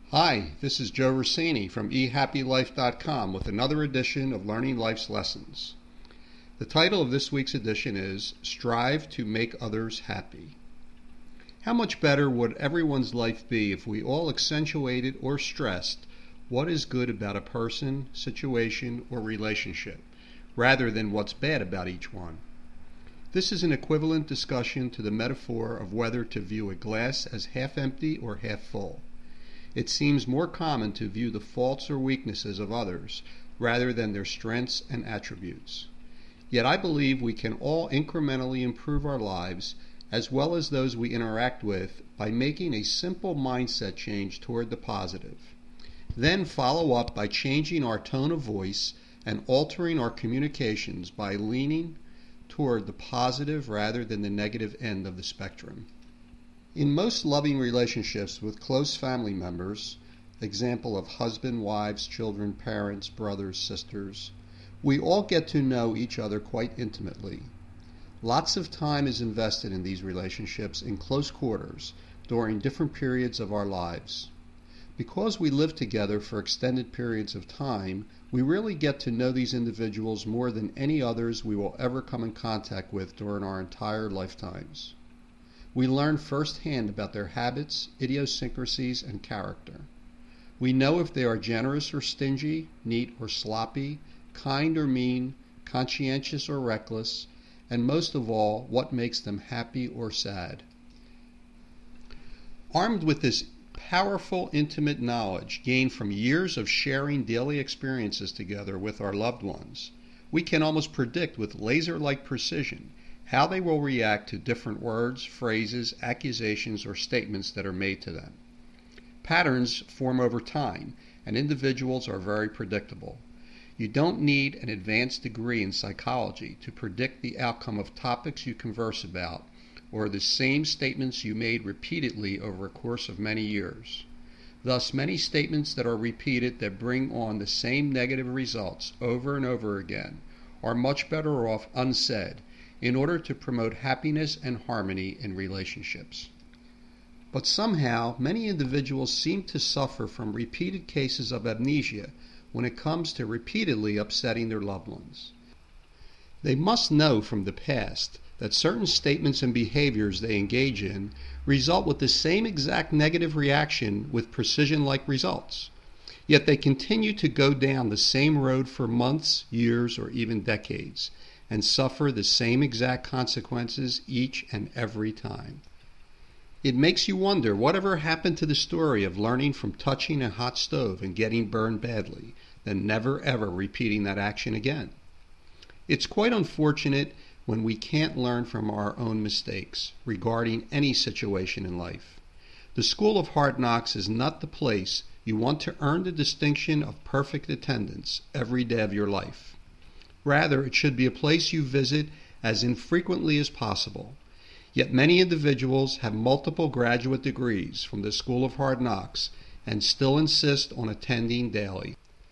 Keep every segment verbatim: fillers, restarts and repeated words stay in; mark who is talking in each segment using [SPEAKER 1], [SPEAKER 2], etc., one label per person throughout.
[SPEAKER 1] Hi, this is Joe Rossini from e happy life dot com with another edition of Learning Life's Lessons. The title of this week's edition is Strive to Make Others Happy. How much better would everyone's life be if we all accentuated or stressed what is good about a person, situation, or relationship, rather than what's bad about each one? This is an equivalent discussion to the metaphor of whether to view a glass as half empty or half full. It seems more common to view the faults or weaknesses of others rather than their strengths and attributes. Yet I believe we can all incrementally improve our lives as well as those we interact with by making a simple mindset change toward the positive. Then follow up by changing our tone of voice and altering our communications by leaning toward the positive rather than the negative end of the spectrum. In most loving relationships with close family members, example of husband, wives, children, parents, brothers, sisters, we all get to know each other quite intimately. Lots of time is invested in these relationships in close quarters during different periods of our lives. Because we live together for extended periods of time, we really get to know these individuals more than any others we will ever come in contact with during our entire lifetimes. We learn firsthand about their habits, idiosyncrasies, and character. We know if they are generous or stingy, neat or sloppy, kind or mean, conscientious or reckless, and most of all, what makes them happy or sad. Armed with this powerful, intimate knowledge gained from years of sharing daily experiences together with our loved ones, we can almost predict with laser-like precision how they will react to different words, phrases, accusations, or statements that are made to them. Patterns form over time, and individuals are very predictable. You don't need an advanced degree in psychology to predict the outcome of topics you converse about, or the same statements you made repeatedly over a course of many years. Thus, many statements that are repeated that bring on the same negative results over and over again are much better off unsaid, in order to promote happiness and harmony in relationships. But somehow, many individuals seem to suffer from repeated cases of amnesia when it comes to repeatedly upsetting their loved ones. They must know from the past that certain statements and behaviors they engage in result with the same exact negative reaction with precision-like results. Yet they continue to go down the same road for months, years, or even decades, and suffer the same exact consequences each and every time. It makes you wonder whatever happened to the story of learning from touching a hot stove and getting burned badly, then never ever repeating that action again. It's quite unfortunate when we can't learn from our own mistakes regarding any situation in life. The School of Hard Knocks is not the place you want to earn the distinction of perfect attendance every day of your life. Rather, it should be a place you visit as infrequently as possible. Yet many individuals have multiple graduate degrees from the School of Hard Knocks and still insist on attending daily.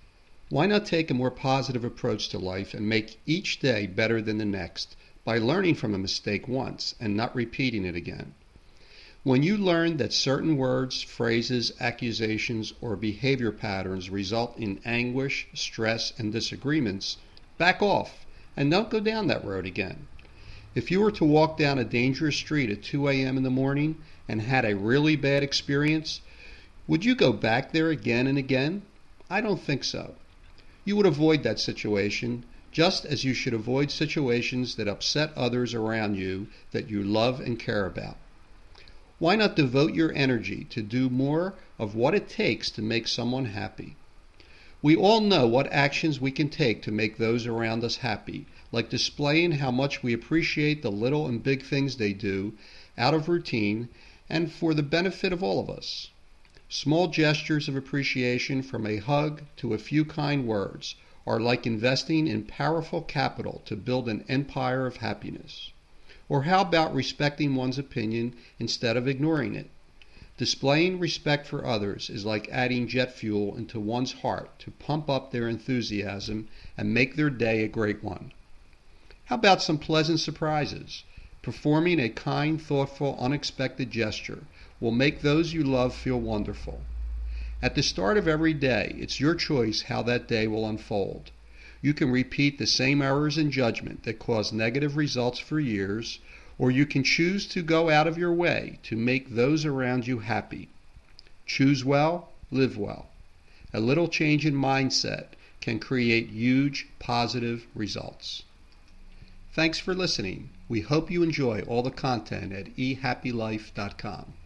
[SPEAKER 1] Why not take a more positive approach to life and make each day better than the next by learning from a mistake once and not repeating it again? When you learn that certain words, phrases, accusations, or behavior patterns result in anguish, stress, and disagreements, back off and don't go down that road again. If you were to walk down a dangerous street at two a.m. in the morning and had a really bad experience, would you go back there again and again? I don't think so. You would avoid that situation just as you should avoid situations that upset others around you that you love and care about. Why not devote your energy to do more of what it takes to make someone happy? We all know what actions we can take to make those around us happy, like displaying how much we appreciate the little and big things they do out of routine and for the benefit of all of us. Small gestures of appreciation, from a hug to a few kind words, are like investing in powerful capital to build an empire of happiness. Or how about respecting one's opinion instead of ignoring it? Displaying respect for others is like adding jet fuel into one's heart to pump up their enthusiasm and make their day a great one. How about some pleasant surprises? Performing a kind, thoughtful, unexpected gesture will make those you love feel wonderful. At the start of every day, it's your choice how that day will unfold. You can repeat the same errors in judgment that cause negative results for years, or you can choose to go out of your way to make those around you happy. Choose well, live well. A little change in mindset can create huge positive results. Thanks for listening. We hope you enjoy all the content at e happy life dot com.